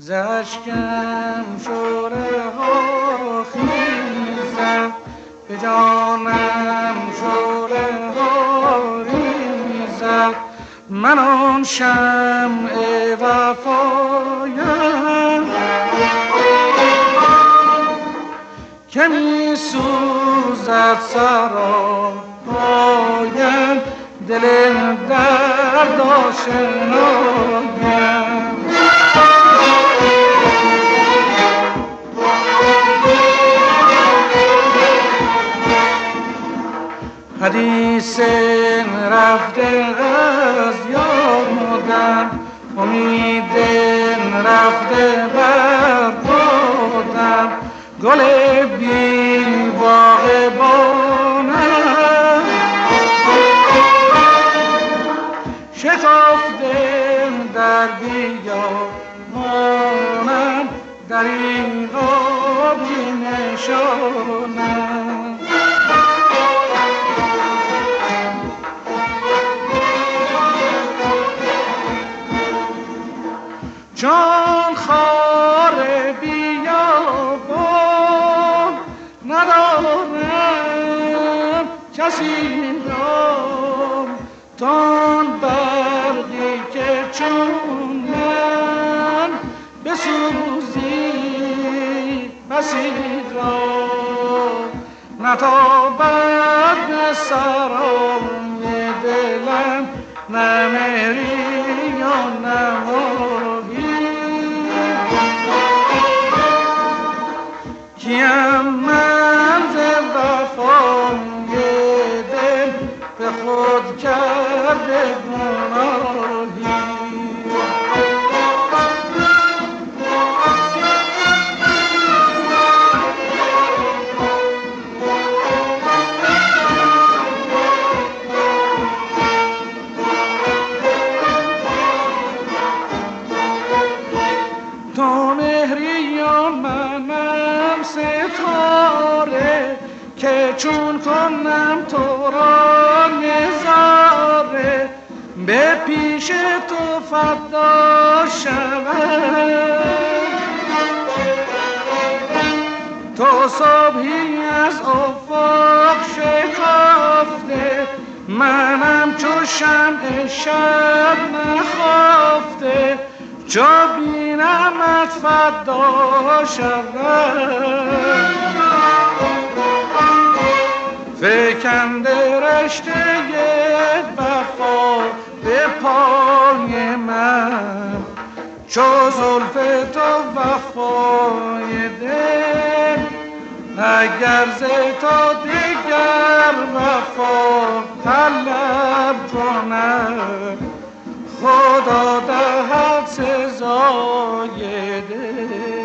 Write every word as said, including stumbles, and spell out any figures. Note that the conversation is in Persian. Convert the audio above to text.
زشکم شوره ها خیزد، به جانم شوره ها ریزد. من آن شمع وفایم که می سوزد سراپایم، دل درد آشنایم. حدیث رفته از یادم، امید رفته بر بادم. گل بی باغبانم شکافته در بیابانم، دریغا بی نشانم. چون خار بیابان ندارم کسی را، تان برقی که چون من بسوزی مسیح را، نتابد به سرای دلم، نه مهری یا نمایی. کیم من ز وفای دل به خود کرده گناهی. تو مهری یا منم ستاره، که چون کنم تو را نظاره، به پیش تو فدا شود. تو صبحی از افق شکافته، منم چو شمع شب نخافته، چو بینمت فدا شود. فکنده رشته وفا به پای من، چو زلف تو وفای دل، اگر ز تو دیگر وفا طلب کنم، خدا دهد سزای دل.